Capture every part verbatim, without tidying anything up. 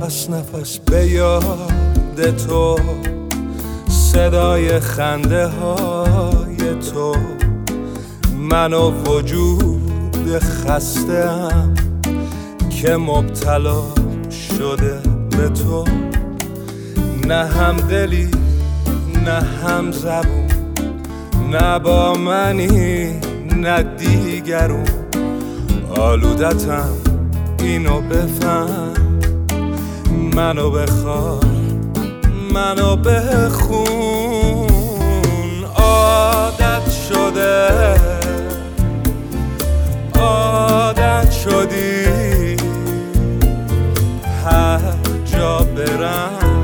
نفس نفس به یاد تو، صدای خنده های تو، من و وجود خسته‌ام که مبتلا شده به تو. نه هم دلی نه هم زبون، نه با منی نه دیگرون. آلودتم اینو بفهم، منو بخواه منو بخون. عادت شده عادت شدی هر جا برم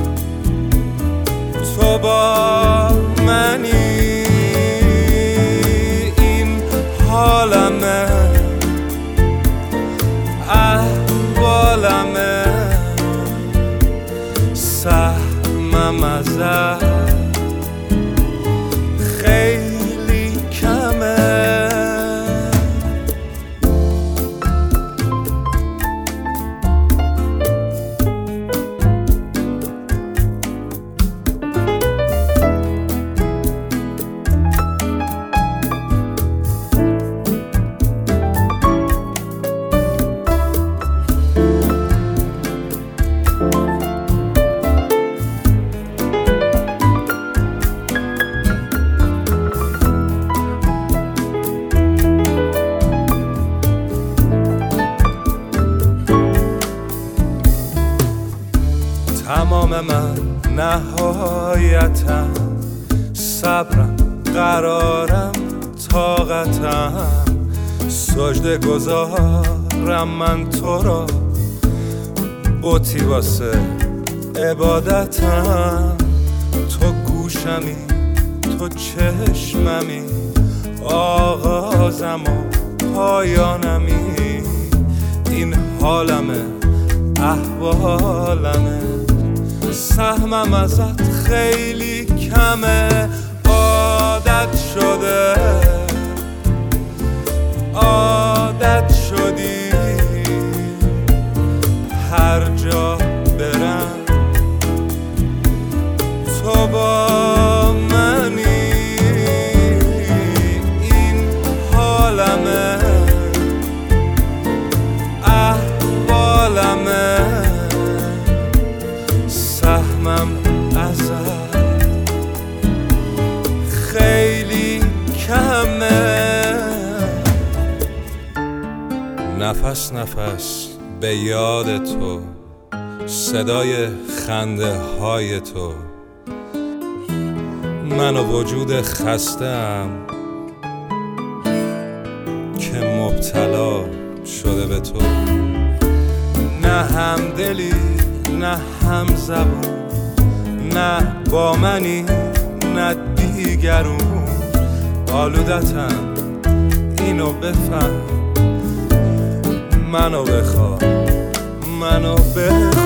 تو با منی. این حالمه احوالمه، سهمم ازت خیلی کمه. تمام من نهایتم، صبرم قرارم طاقتم، سجده گذارم من تو را، بتی واسه عبادتم. تو گوشمی تو چشممی، آغازم و پایانمی. این حالمه احوالمه، سهمم ازت خیلی کمه. عادت شده عادت شدی هر جا برم تو با منی. این حالمه احوالمه، سهمم ازت خیلی کمه. نفس نفس به یاد تو، صدای خنده های تو، من و وجود خسته‌ام که مبتلا شده به تو. نه هم دلی نه هم زبون، نه با منی نه دیگرون. آلودتم اینو بفهم، منو بخواه منو بخواه.